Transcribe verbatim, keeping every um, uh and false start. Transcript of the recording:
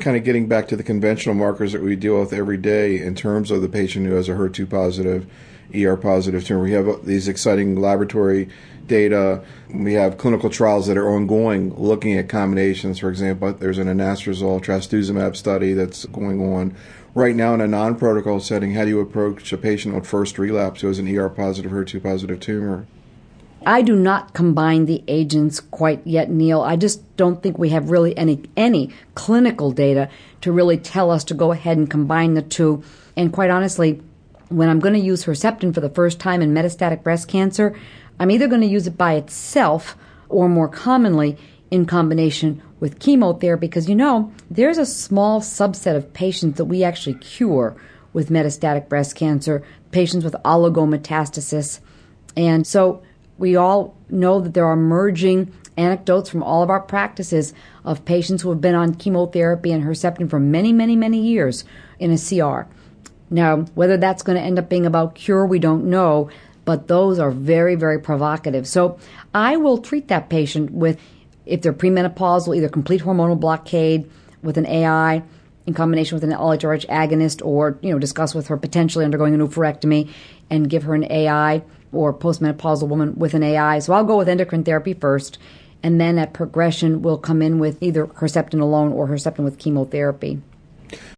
kind of getting back to the conventional markers that we deal with every day in terms of the patient who has a H E R two positive, E R positive tumor. We have these exciting laboratory data. We have clinical trials that are ongoing looking at combinations. For example, there's an anastrozole trastuzumab study that's going on right now in a non-protocol setting. How do you approach a patient with first relapse who has an E R positive, H E R two positive tumor? I do not combine the agents quite yet, Neil. I just don't think we have really any any clinical data to really tell us to go ahead and combine the two. And quite honestly, when I'm going to use Herceptin for the first time in metastatic breast cancer, I'm either going to use it by itself or more commonly in combination with chemotherapy because, you know, there's a small subset of patients that we actually cure with metastatic breast cancer, patients with oligometastasis. And so we all know that there are emerging anecdotes from all of our practices of patients who have been on chemotherapy and Herceptin for many, many, many years in a C R. Now, whether that's going to end up being about cure, we don't know, but those are very, very provocative. So I will treat that patient with, if they're premenopausal, either complete hormonal blockade with an A I in combination with an L H R H agonist, or, you know, discuss with her potentially undergoing an oophorectomy and give her an A I, or postmenopausal woman with an A I. So I'll go with endocrine therapy first, and then at progression, we'll come in with either Herceptin alone or Herceptin with chemotherapy.